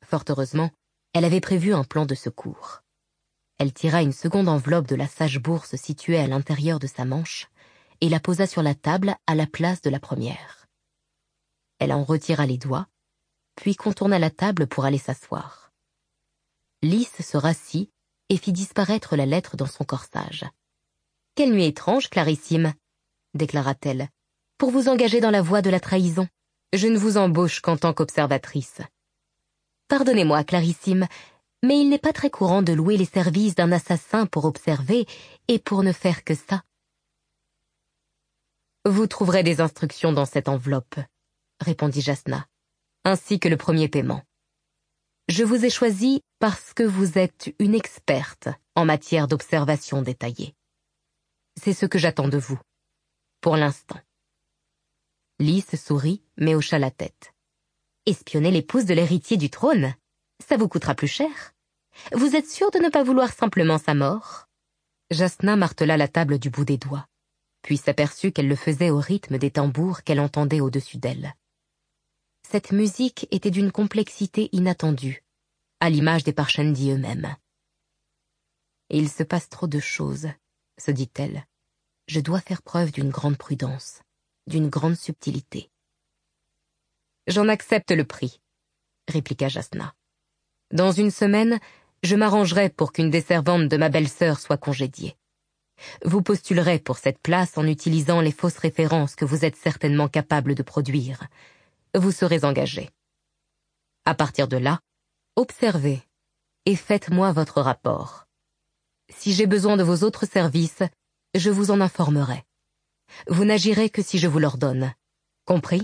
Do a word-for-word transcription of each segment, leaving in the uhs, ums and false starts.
Fort heureusement, elle avait prévu un plan de secours. Elle tira une seconde enveloppe de la sage bourse située à l'intérieur de sa manche et la posa sur la table à la place de la première. Elle en retira les doigts, puis contourna la table pour aller s'asseoir. Lys se rassit et fit disparaître la lettre dans son corsage. « Quelle nuit étrange, Clarissime !» déclara-t-elle. « Pour vous engager dans la voie de la trahison, je ne vous embauche qu'en tant qu'observatrice. Pardonnez-moi, Clarissime, mais il n'est pas très courant de louer les services d'un assassin pour observer et pour ne faire que ça. » « Vous trouverez des instructions dans cette enveloppe, » répondit Jasna, « ainsi que le premier paiement. Je vous ai choisi parce que vous êtes une experte en matière d'observation détaillée. C'est ce que j'attends de vous, pour l'instant. » Lys sourit, mais hocha la tête. « Espionner l'épouse de l'héritier du trône, ça vous coûtera plus cher. Vous êtes sûr de ne pas vouloir simplement sa mort ?» Jasna martela la table du bout des doigts, puis s'aperçut qu'elle le faisait au rythme des tambours qu'elle entendait au-dessus d'elle. Cette musique était d'une complexité inattendue, à l'image des Parshendi eux-mêmes. « Il se passe trop de choses, » se dit-elle. « Je dois faire preuve d'une grande prudence, d'une grande subtilité. »« J'en accepte le prix, » répliqua Jasna. « Dans une semaine, je m'arrangerai pour qu'une des servantes de ma belle-sœur soit congédiée. Vous postulerez pour cette place en utilisant les fausses références que vous êtes certainement capable de produire. Vous serez engagé. À partir de là, observez et faites-moi votre rapport. Si j'ai besoin de vos autres services, je vous en informerai. Vous n'agirez que si je vous l'ordonne. Compris ? »«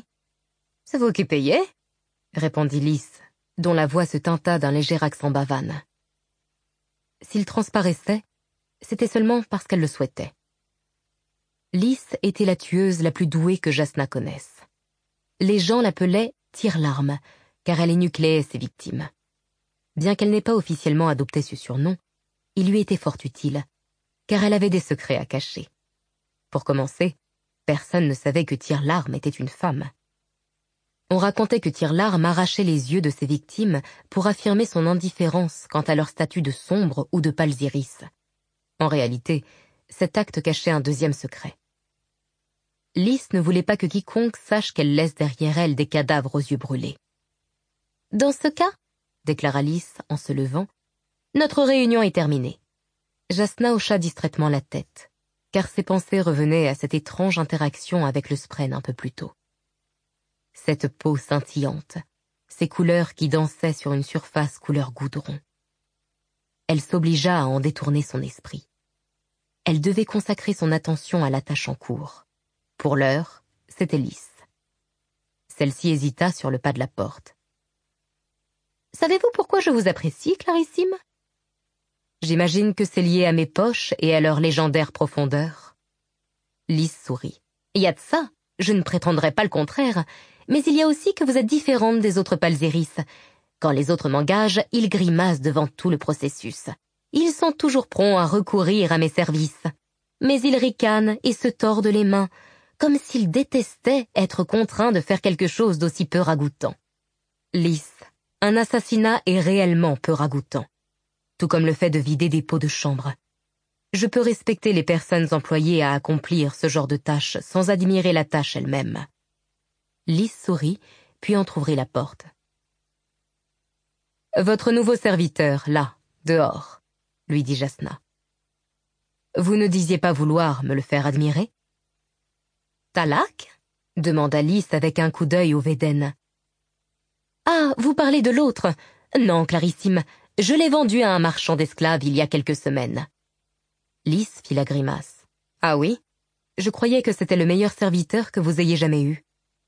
C'est vous qui payez ?» répondit Lys, dont la voix se teinta d'un léger accent bavane. S'il transparaissait, c'était seulement parce qu'elle le souhaitait. Lys était la tueuse la plus douée que Jasna connaisse. Les gens l'appelaient « tire-larme », car elle énucléait ses victimes. Bien qu'elle n'ait pas officiellement adopté ce surnom, il lui était fort utile, car elle avait des secrets à cacher. Pour commencer, personne ne savait que Tire-Larme était une femme. On racontait que Tire-Larme arrachait les yeux de ses victimes pour affirmer son indifférence quant à leur statut de sombre ou de pâles iris. En réalité, cet acte cachait un deuxième secret. Lys ne voulait pas que quiconque sache qu'elle laisse derrière elle des cadavres aux yeux brûlés. « Dans ce cas, » déclara Lys en se levant, « notre réunion est terminée. » Jasna hocha distraitement la tête, car ses pensées revenaient à cette étrange interaction avec le Spren un peu plus tôt. Cette peau scintillante, ces couleurs qui dansaient sur une surface couleur goudron. Elle s'obligea à en détourner son esprit. Elle devait consacrer son attention à la tâche en cours. Pour l'heure, c'était Lys. Celle-ci hésita sur le pas de la porte. « Savez-vous pourquoi je vous apprécie, Clarissime ? » ?»« J'imagine que c'est lié à mes poches et à leur légendaire profondeur. » Lys sourit. « Il y a de ça, je ne prétendrai pas le contraire, mais il y a aussi que vous êtes différente des autres Palzéris. Quand les autres m'engagent, ils grimacent devant tout le processus. Ils sont toujours prompts à recourir à mes services. Mais ils ricanent et se tordent les mains, comme s'ils détestaient être contraints de faire quelque chose d'aussi peu ragoûtant. Lys, un assassinat est réellement peu ragoûtant, tout comme le fait de vider des pots de chambre. Je peux respecter les personnes employées à accomplir ce genre de tâche sans admirer la tâche elle-même. » Lys sourit, puis entr'ouvrit la porte. « Votre nouveau serviteur, là, dehors, » lui dit Jasna. « Vous ne disiez pas vouloir me le faire admirer ?»« Talak ?» demanda Lys avec un coup d'œil au Védène. « Ah, vous parlez de l'autre. Non, Clarissime, je l'ai vendu à un marchand d'esclaves il y a quelques semaines. » Lys fit la grimace. « Ah oui? Je croyais que c'était le meilleur serviteur que vous ayez jamais eu. »«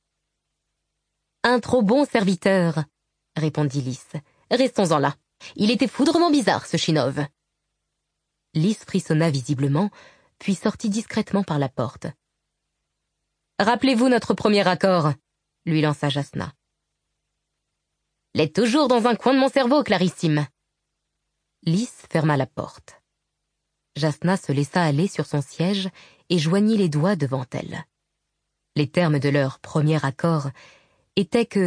Un trop bon serviteur, » répondit Lys. « Restons-en là. Il était foudrement bizarre, ce Shinov. » Lys frissonna visiblement, puis sortit discrètement par la porte. « Rappelez-vous notre premier accord, » lui lança Jasna. « L'est toujours dans un coin de mon cerveau, Clarissime. » Lys ferma la porte. Jasna se laissa aller sur son siège et joignit les doigts devant elle. Les termes de leur premier accord étaient que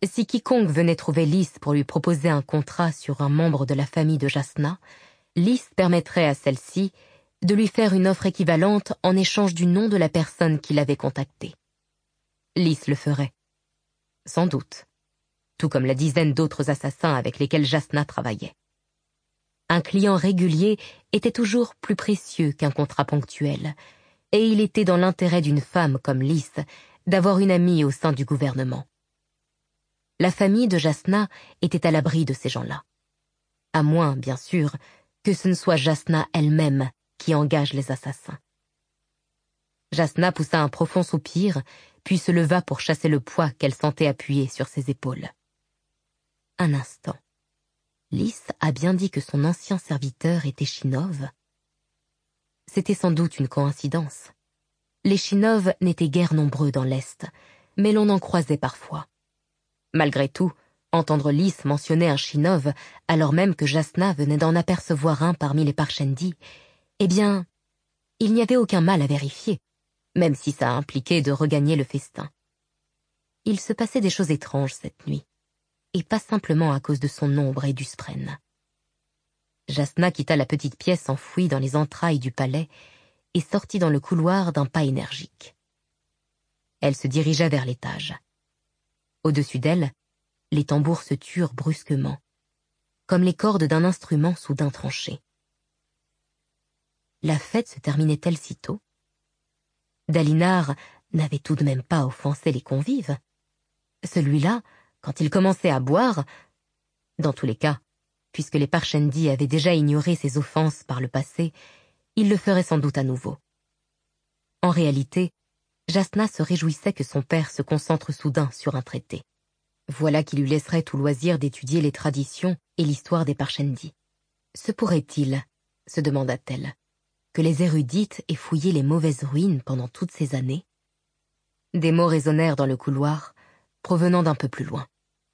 Si quiconque venait trouver Lys pour lui proposer un contrat sur un membre de la famille de Jasnah, Lys permettrait à celle-ci de lui faire une offre équivalente en échange du nom de la personne qui l'avait contactée. Lys le ferait. Sans doute. Tout comme la dizaine d'autres assassins avec lesquels Jasnah travaillait. Un client régulier était toujours plus précieux qu'un contrat ponctuel, et il était dans l'intérêt d'une femme comme Lys d'avoir une amie au sein du gouvernement. La famille de Jasnah était à l'abri de ces gens-là. À moins, bien sûr, que ce ne soit Jasnah elle-même qui engage les assassins. Jasnah poussa un profond soupir, puis se leva pour chasser le poids qu'elle sentait appuyé sur ses épaules. Un instant. Lys a bien dit que son ancien serviteur était Shinov. C'était sans doute une coïncidence. Les Shinov n'étaient guère nombreux dans l'Est, mais l'on en croisait parfois. Malgré tout, entendre Lys mentionner un Shinov, alors même que Jasnah venait d'en apercevoir un parmi les Parshendi, eh bien, il n'y avait aucun mal à vérifier, même si ça impliquait de regagner le festin. Il se passait des choses étranges cette nuit, et pas simplement à cause de son ombre et du spren. Jasnah quitta la petite pièce enfouie dans les entrailles du palais et sortit dans le couloir d'un pas énergique. Elle se dirigea vers l'étage. Au-dessus d'elle, les tambours se turent brusquement, comme les cordes d'un instrument soudain tranché. La fête se terminait-elle si tôt? Dalinar n'avait tout de même pas offensé les convives. Celui-là, quand il commençait à boire, dans tous les cas, puisque les Parshendi avaient déjà ignoré ses offenses par le passé, il le ferait sans doute à nouveau. En réalité, Jasnah se réjouissait que son père se concentre soudain sur un traité. Voilà qui lui laisserait tout loisir d'étudier les traditions et l'histoire des Parshendi. Se pourrait-il, se demanda-t-elle, que les érudites aient fouillé les mauvaises ruines pendant toutes ces années? Des mots résonnèrent dans le couloir, provenant d'un peu plus loin.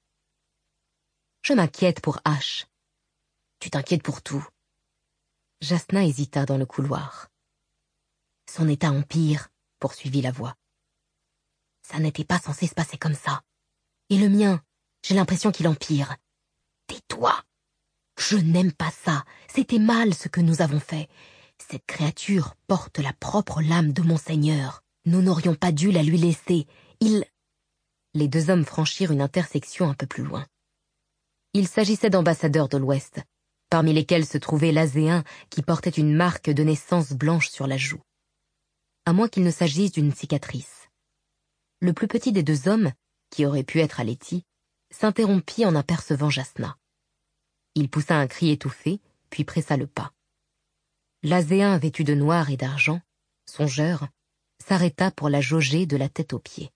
Je m'inquiète pour Ash. Tu t'inquiètes pour tout. Jasnah hésita dans le couloir. Son état empire, poursuivit la voix. Ça n'était pas censé se passer comme ça. Et le mien, j'ai l'impression qu'il empire. Tais-toi! Je n'aime pas ça. C'était mal ce que nous avons fait. Cette créature porte la propre lame de mon Seigneur. Nous n'aurions pas dû la lui laisser. Il... Les deux hommes franchirent une intersection un peu plus loin. Il s'agissait d'ambassadeurs de l'Ouest, parmi lesquels se trouvait l'Azéen qui portait une marque de naissance blanche sur la joue. À moins qu'il ne s'agisse d'une cicatrice. Le plus petit des deux hommes, qui aurait pu être Alethi, s'interrompit en apercevant Jasnah. Il poussa un cri étouffé, puis pressa le pas. L'Azéen vêtu de noir et d'argent, songeur, s'arrêta pour la jauger de la tête aux pieds.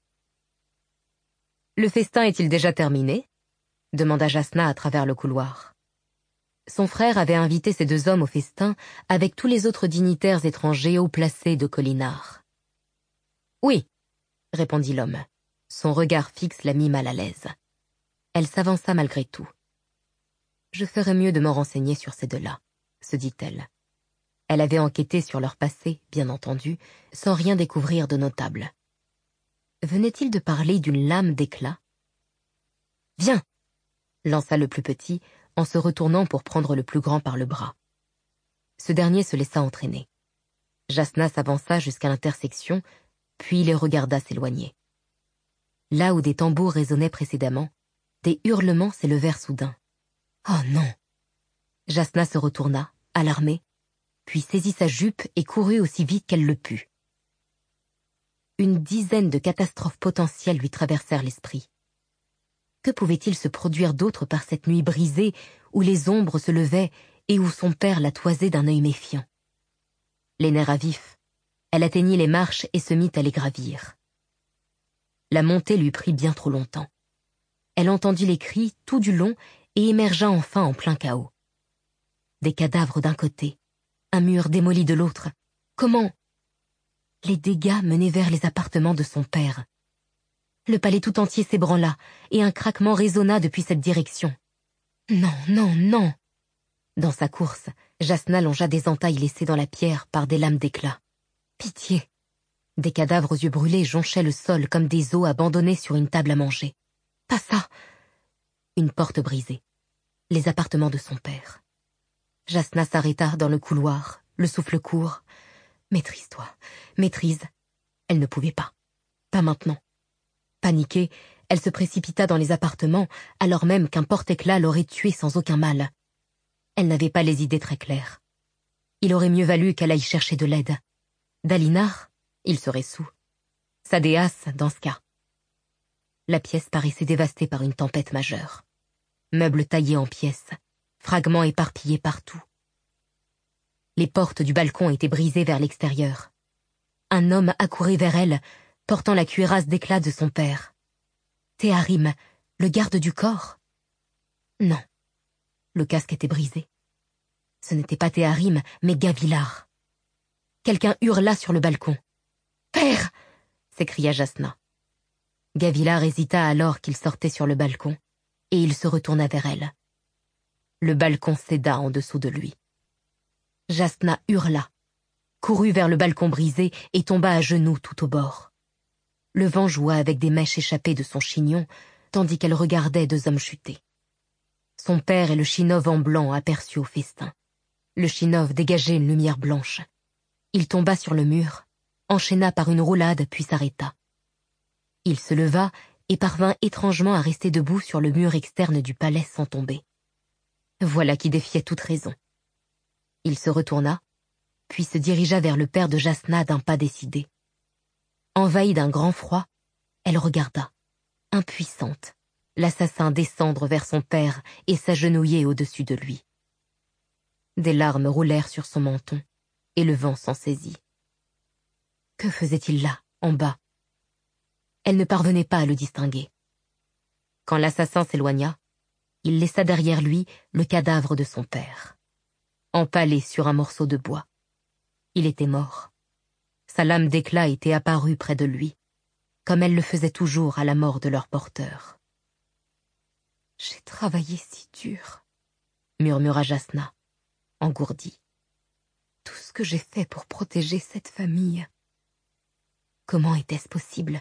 « Le festin est-il déjà terminé ?» demanda Jasnah à travers le couloir. Son frère avait invité ces deux hommes au festin avec tous les autres dignitaires étrangers haut placés de Kholinar. « Oui, » répondit l'homme. Son regard fixe la mit mal à l'aise. Elle s'avança malgré tout. « Je ferais mieux de m'en renseigner sur ces deux-là, » se dit-elle. Elle avait enquêté sur leur passé, bien entendu, sans rien découvrir de notable. Venait-il de parler d'une lame d'éclat? « Viens !» lança le plus petit, en se retournant pour prendre le plus grand par le bras. Ce dernier se laissa entraîner. Jasnah s'avança jusqu'à l'intersection, puis les regarda s'éloigner. Là où des tambours résonnaient précédemment, des hurlements s'élevèrent soudain. « Oh non !» Jasnah se retourna, alarmée, puis saisit sa jupe et courut aussi vite qu'elle le put. Une dizaine de catastrophes potentielles lui traversèrent l'esprit. Que pouvait-il se produire d'autre par cette nuit brisée où les ombres se levaient et où son père la toisait d'un œil méfiant? Les nerfs à vif, elle atteignit les marches et se mit à les gravir. La montée lui prit bien trop longtemps. Elle entendit les cris tout du long et émergea enfin en plein chaos. Des cadavres d'un côté, un mur démoli de l'autre. Comment? Les dégâts menaient vers les appartements de son père. Le palais tout entier s'ébranla, et un craquement résonna depuis cette direction. Non, non, non! Dans sa course, Jasnah longea des entailles laissées dans la pierre par des lames d'éclat. Pitié! Des cadavres aux yeux brûlés jonchaient le sol comme des os abandonnés sur une table à manger. Pas ça. Une porte brisée. Les appartements de son père. Jasna s'arrêta dans le couloir, le souffle court. Maîtrise-toi, maîtrise. Elle ne pouvait pas. Pas maintenant. Paniquée, elle se précipita dans les appartements, alors même qu'un porte-éclat l'aurait tuée sans aucun mal. Elle n'avait pas les idées très claires. Il aurait mieux valu qu'elle aille chercher de l'aide. Dalinar, il serait soûl. Sadéas, dans ce cas. La pièce paraissait dévastée par une tempête majeure. Meubles taillés en pièces, fragments éparpillés partout. Les portes du balcon étaient brisées vers l'extérieur. Un homme accourait vers elle, portant la cuirasse d'éclat de son père. Théarim, le garde du corps? Non. Le casque était brisé. Ce n'était pas Théarim, mais Gavilar. Quelqu'un hurla sur le balcon. « Père !» s'écria Jasna. Gavilar hésita alors qu'il sortait sur le balcon, et il se retourna vers elle. Le balcon céda en dessous de lui. Jasna hurla, courut vers le balcon brisé et tomba à genoux tout au bord. Le vent joua avec des mèches échappées de son chignon, tandis qu'elle regardait deux hommes chuter. Son père et le Shinov en blanc aperçus au festin. Le Shinov dégageait une lumière blanche. Il tomba sur le mur, enchaîna par une roulade puis s'arrêta. Il se leva et parvint étrangement à rester debout sur le mur externe du palais sans tomber. Voilà qui défiait toute raison. Il se retourna, puis se dirigea vers le père de Jasna d'un pas décidé. Envahie d'un grand froid, elle regarda, impuissante, l'assassin descendre vers son père et s'agenouiller au-dessus de lui. Des larmes roulèrent sur son menton, et le vent s'en saisit. Que faisait-il là, en bas? Elle ne parvenait pas à le distinguer. Quand l'assassin s'éloigna, il laissa derrière lui le cadavre de son père, empalé sur un morceau de bois. Il était mort. Sa lame d'éclat était apparue près de lui, comme elle le faisait toujours à la mort de leur porteur. « J'ai travaillé si dur, » murmura Jasna, engourdie. « Tout ce que j'ai fait pour protéger cette famille. » Comment était-ce possible?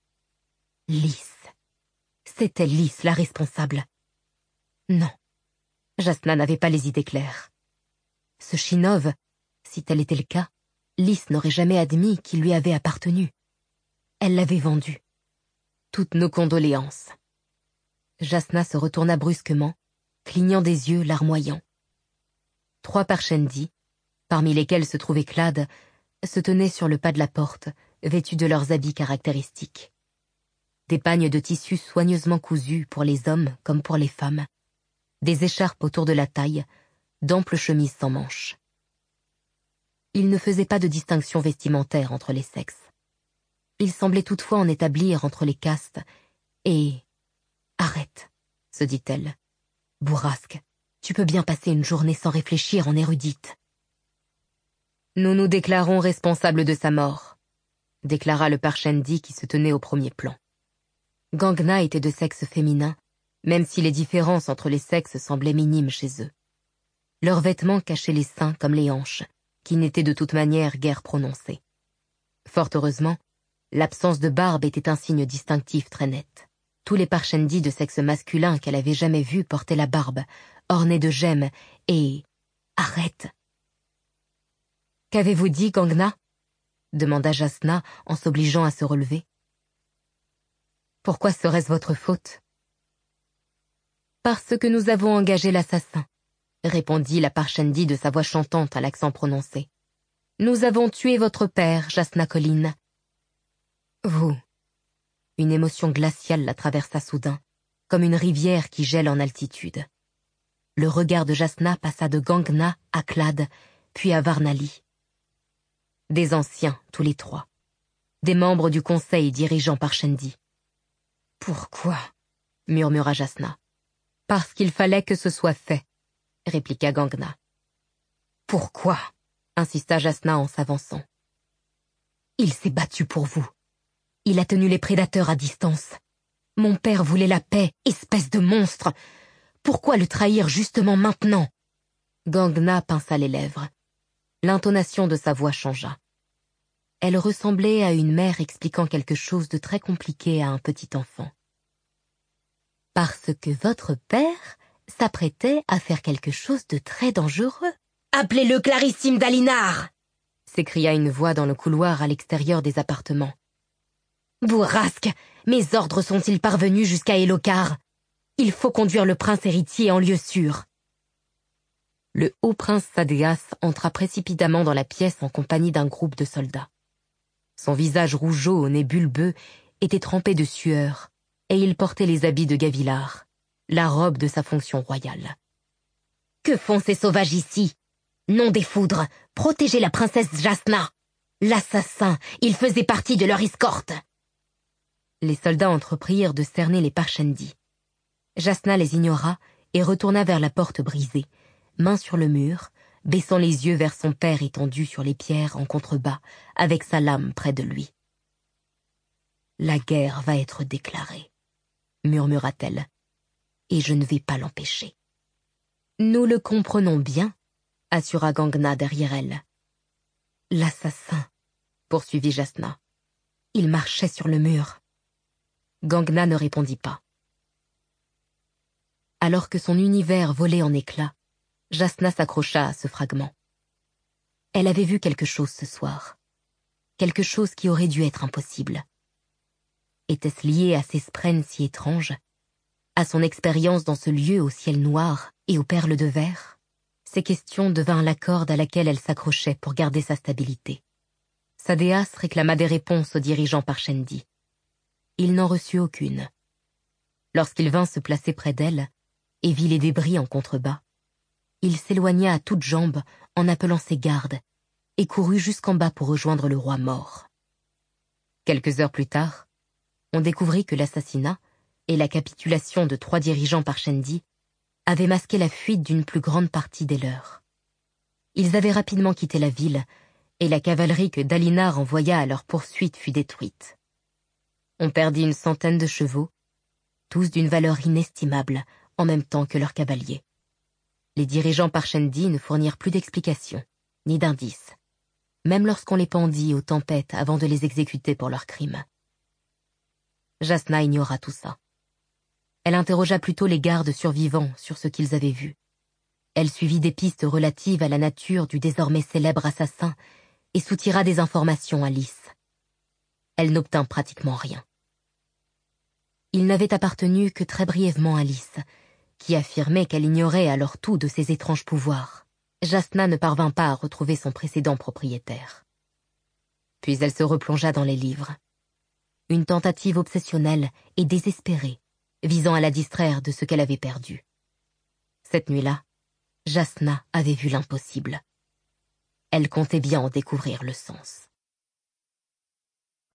Lys. C'était Lys la responsable. Non, Jasna n'avait pas les idées claires. Ce Shinov, si tel était le cas, Lys n'aurait jamais admis qu'il lui avait appartenu. Elle l'avait vendu. Toutes nos condoléances. Jasna se retourna brusquement, clignant des yeux, larmoyant. Trois Parshendi, parmi lesquels se trouvait Clad, se tenaient sur le pas de la porte, vêtus de leurs habits caractéristiques. Des pagnes de tissu soigneusement cousus pour les hommes comme pour les femmes, des écharpes autour de la taille, d'amples chemises sans manches. Il ne faisait pas de distinction vestimentaire entre les sexes. Il semblait toutefois en établir entre les castes, et... Arrête, se dit-elle. Bourrasque, tu peux bien passer une journée sans réfléchir en érudite. Nous nous déclarons responsables de sa mort, déclara le Parshendi qui se tenait au premier plan. Gangna était de sexe féminin, même si les différences entre les sexes semblaient minimes chez eux. Leurs vêtements cachaient les seins comme les hanches, qui n'étaient de toute manière guère prononcées. Fort heureusement, l'absence de barbe était un signe distinctif très net. Tous les Parshendi de sexe masculin qu'elle avait jamais vus portaient la barbe, ornée de gemmes, et... Arrête! Qu'avez-vous dit, Gangna? Demanda Jasna en s'obligeant à se relever. Pourquoi serait-ce votre faute? Parce que nous avons engagé l'assassin, répondit la Parshendi de sa voix chantante à l'accent prononcé. Nous avons tué votre père, Jasna Colline. Vous... Une émotion glaciale la traversa soudain, comme une rivière qui gèle en altitude. Le regard de Jasna passa de Gangna à Clad, puis à Varnali. Des anciens, tous les trois. Des membres du conseil dirigeant Parshendi. « Pourquoi ?» murmura Jasna. « Parce qu'il fallait que ce soit fait, » répliqua Gangna. « Pourquoi ?» insista Jasna en s'avançant. « Il s'est battu pour vous. Il a tenu les prédateurs à distance. Mon père voulait la paix, espèce de monstre. Pourquoi le trahir justement maintenant ?» Gangna pinça les lèvres. L'intonation de sa voix changea. Elle ressemblait à une mère expliquant quelque chose de très compliqué à un petit enfant. Parce que votre père s'apprêtait à faire quelque chose de très dangereux. « Appelez-le Clarissime Dalinar !» s'écria une voix dans le couloir à l'extérieur des appartements. « Bourrasque, mes ordres sont-ils parvenus jusqu'à Elokar? Il faut conduire le prince héritier en lieu sûr. » Le haut prince Sadéas entra précipitamment dans la pièce en compagnie d'un groupe de soldats. Son visage rougeau au nez bulbeux était trempé de sueur, et il portait les habits de Gavilar, la robe de sa fonction royale. « Que font ces sauvages ici? Nom des foudres, protégez la princesse Jasna! L'assassin, il faisait partie de leur escorte !» Les soldats entreprirent de cerner les Parshendi. Jasna les ignora et retourna vers la porte brisée, main sur le mur, baissant les yeux vers son père étendu sur les pierres en contrebas, avec sa lame près de lui. « La guerre va être déclarée, » murmura-t-elle, « et je ne vais pas l'empêcher. »« Nous le comprenons bien, » assura Gangna derrière elle. « L'assassin, » poursuivit Jasna. « Il marchait sur le mur. » Gangna ne répondit pas. Alors que son univers volait en éclats, Jasna s'accrocha à ce fragment. Elle avait vu quelque chose ce soir. Quelque chose qui aurait dû être impossible. Était-ce lié à ces sprènes si étranges, à son expérience dans ce lieu au ciel noir et aux perles de verre? Ces questions devinrent la corde à laquelle elle s'accrochait pour garder sa stabilité. Sadéas réclama des réponses aux dirigeants Parshendi. Il n'en reçut aucune. Lorsqu'il vint se placer près d'elle et vit les débris en contrebas, il s'éloigna à toutes jambes en appelant ses gardes et courut jusqu'en bas pour rejoindre le roi mort. Quelques heures plus tard, on découvrit que l'assassinat et la capitulation de trois dirigeants Parshendi avaient masqué la fuite d'une plus grande partie des leurs. Ils avaient rapidement quitté la ville et la cavalerie que Dalinar envoya à leur poursuite fut détruite. On perdit une centaine de chevaux, tous d'une valeur inestimable, en même temps que leurs cavaliers. Les dirigeants Parshendi ne fournirent plus d'explications, ni d'indices, même lorsqu'on les pendit aux tempêtes avant de les exécuter pour leurs crimes. Jasna ignora tout ça. Elle interrogea plutôt les gardes survivants sur ce qu'ils avaient vu. Elle suivit des pistes relatives à la nature du désormais célèbre assassin et soutira des informations à Lys. Elle n'obtint pratiquement rien. Il n'avait appartenu que très brièvement à Lys, qui affirmait qu'elle ignorait alors tout de ses étranges pouvoirs. Jasna ne parvint pas à retrouver son précédent propriétaire. Puis elle se replongea dans les livres. Une tentative obsessionnelle et désespérée, visant à la distraire de ce qu'elle avait perdu. Cette nuit-là, Jasna avait vu l'impossible. Elle comptait bien en découvrir le sens.